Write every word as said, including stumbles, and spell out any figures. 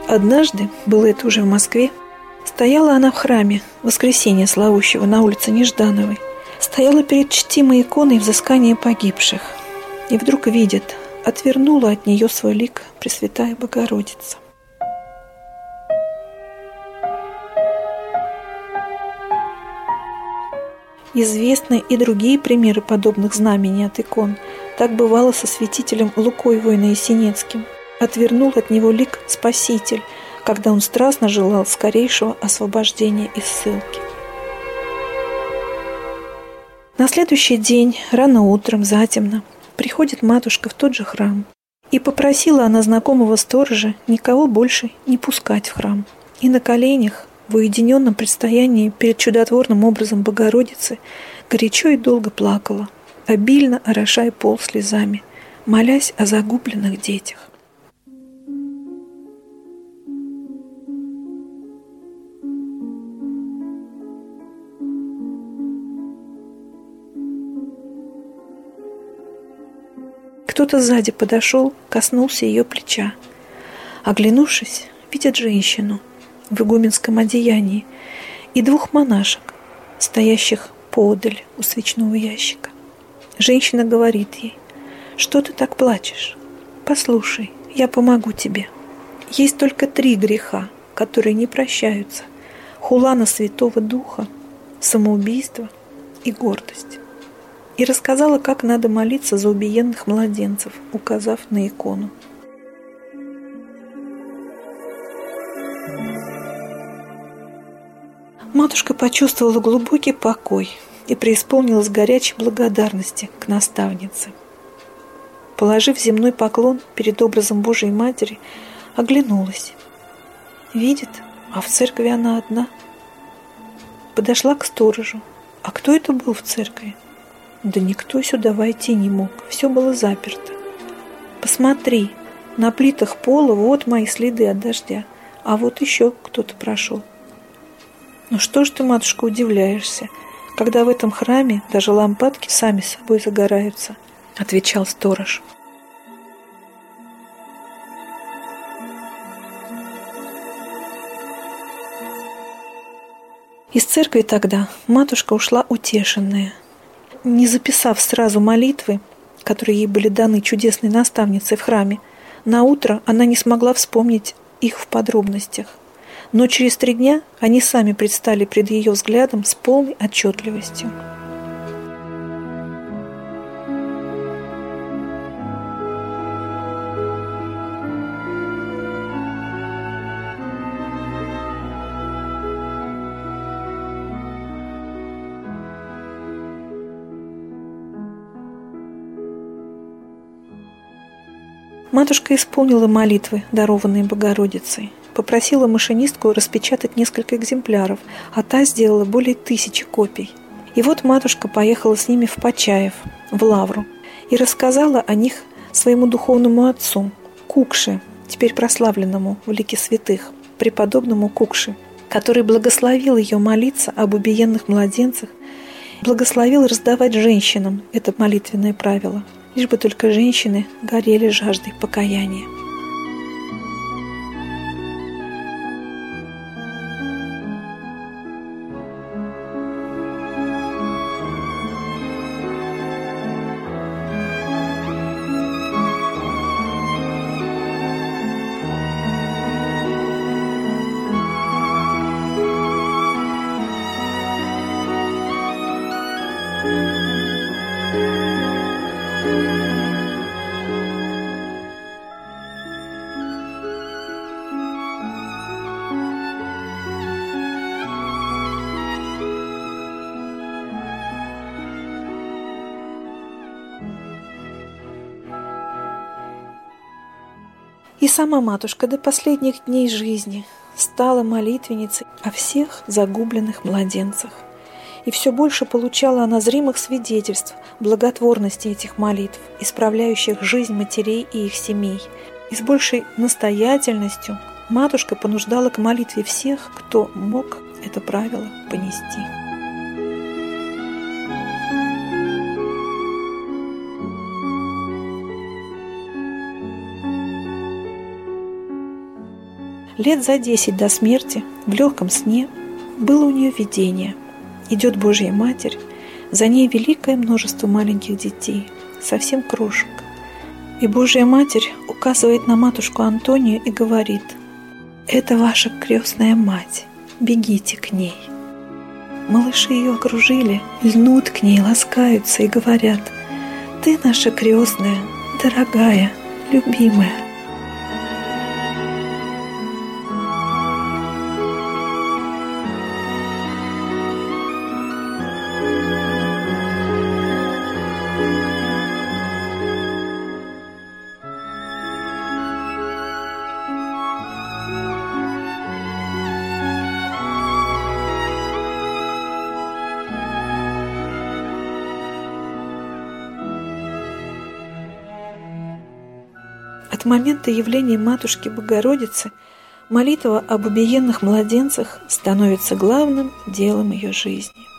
Однажды, было это уже в Москве, стояла она в храме Воскресения Славущего на улице Неждановой. Стояла перед чтимой иконой взыскания погибших. И вдруг видит, отвернула от нее свой лик Пресвятая Богородица. Известны и другие примеры подобных знамений от икон. Так бывало со святителем Лукой Воино-Ясенецким. Отвернул от него лик Спаситель, когда он страстно желал скорейшего освобождения из ссылки. На следующий день, рано утром, затемно, приходит матушка в тот же храм. И попросила она знакомого сторожа никого больше не пускать в храм. И на коленях, в уединенном предстоянии перед чудотворным образом Богородицы, горячо и долго плакала, обильно орошая пол слезами, молясь о загубленных детях. Кто-то сзади подошел, коснулся ее плеча. Оглянувшись, видит женщину в игуменском одеянии и двух монашек, стоящих поодаль у свечного ящика. Женщина говорит ей: «Что ты так плачешь? Послушай, я помогу тебе. Есть только три греха, которые не прощаются: хула на Святого Духа, самоубийство и гордость». И рассказала, как надо молиться за убиенных младенцев, указав на икону. Матушка почувствовала глубокий покой и преисполнилась горячей благодарности к наставнице. Положив земной поклон перед образом Божией Матери, оглянулась. Видит, а в церкви она одна. Подошла к сторожу. А кто это был в церкви? Да никто сюда войти не мог, все было заперто. Посмотри, на плитах пола вот мои следы от дождя, а вот еще кто-то прошел. Ну что ж ты, матушка, удивляешься, когда в этом храме даже лампадки сами собой загораются, отвечал сторож. Из церкви тогда матушка ушла утешенная. Не записав сразу молитвы, которые ей были даны чудесной наставницей в храме, наутро она не смогла вспомнить их в подробностях. Но через три дня они сами предстали пред ее взглядом с полной отчетливостью. Матушка исполнила молитвы, дарованные Богородицей, попросила машинистку распечатать несколько экземпляров, а та сделала более тысячи копий. И вот матушка поехала с ними в Почаев, в Лавру, и рассказала о них своему духовному отцу, Кукше, теперь прославленному в лике святых, преподобному Кукше, который благословил ее молиться об убиенных младенцах, благословил раздавать женщинам это молитвенное правило, лишь бы только женщины горели жаждой покаяния. И сама матушка до последних дней жизни стала молитвенницей о всех загубленных младенцах. И все больше получала она зримых свидетельств благотворности этих молитв, исправляющих жизнь матерей и их семей. И с большей настоятельностью матушка понуждала к молитве всех, кто мог это правило понести. Лет за десять до смерти, в легком сне, было у нее видение. Идет Божья Матерь, за ней великое множество маленьких детей, совсем крошек. И Божья Матерь указывает на матушку Антонию и говорит: «Это ваша крестная мать, бегите к ней». Малыши ее окружили, льнут к ней, ласкаются и говорят: «Ты наша крестная, дорогая, любимая». От момента явления Матушки Богородицы молитва об убиенных младенцах становится главным делом ее жизни.